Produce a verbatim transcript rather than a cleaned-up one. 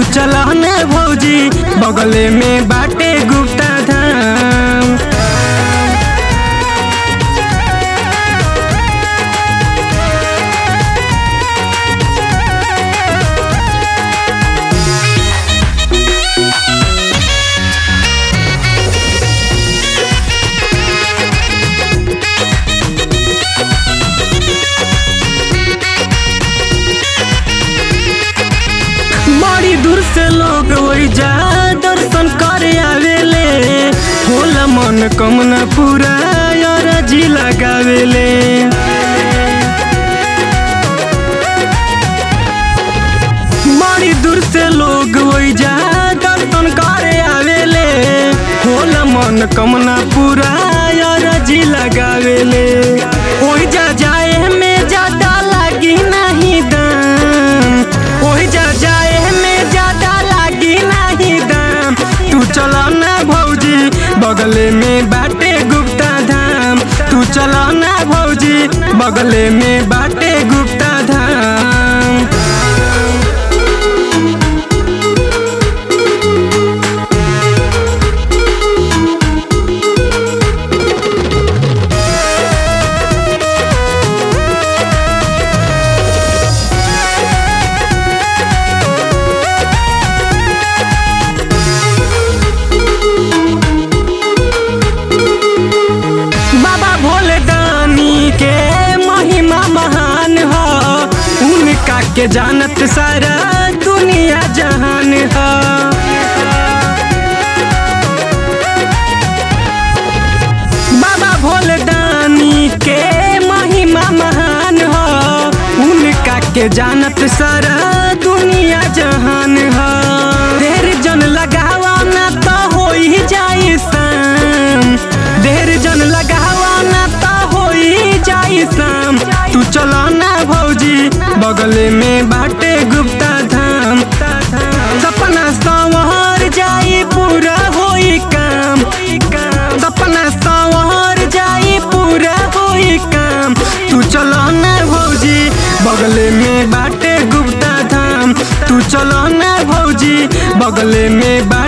चला ना भौजी बगले में बाटे गुप्ता धाम। बड़ी दूर से लोग ओइजा दर्शन करे आवेले, होला मन कमना पूरा अरजी लगावेले। बड़ी दूर से लोग ओइजा दर्शन करे आवेले, होला मन कमना पूरा अरजी लगावेले। ओइजा जाए में ज्यादा लागी नहीं दाम, ओइजा जाए में ज्यादा लागी नहीं दाम। तू चला ना भौजी बगले में बाटे गुप्ता धाम, तू चला ना भौजी बगले में बाटे गुप्ता धाम। के जानत सारा दुनिया जहान है। बाबा भोले दानी के महिमा महान है, उनका के जानत सारा दुनिया जहान है। देर जन लगावा ना तो हो ही जाई शाम, देर जन लगावा ना तो हो ही जाई शाम। तू चला ना भौजी बगले में बाटे गुप्ता धाम। सपना संवर जाई पूरा होई काम, सपना संवर जाई पूरा होई काम। तू चलो ना भौजी बगले में बाटे गुप्ता धाम, तू चलो ना भौजी बगले में